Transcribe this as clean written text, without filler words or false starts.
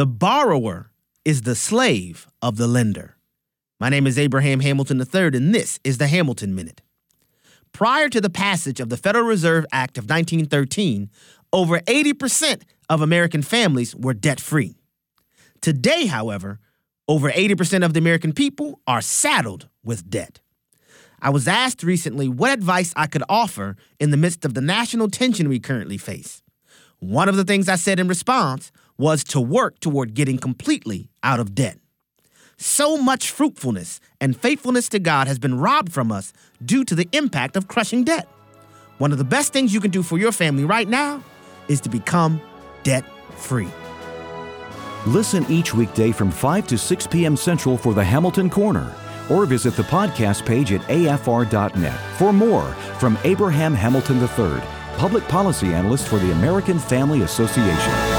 The borrower is the slave of the lender. My name is Abraham Hamilton III, and this is the Hamilton Minute. Prior to the passage of the Federal Reserve Act of 1913, over 80% of American families were debt-free. Today, however, over 80% of the American people are saddled with debt. I was asked recently what advice I could offer in the midst of the national tension we currently face. One of the things I said in response was to work toward getting completely out of debt. So much fruitfulness and faithfulness to God has been robbed from us due to the impact of crushing debt. One of the best things you can do for your family right now is to become debt-free. Listen each weekday from 5 to 6 p.m. Central for the Hamilton Corner, or visit the podcast page at afr.net for more from Abraham Hamilton III, Public Policy Analyst for the American Family Association.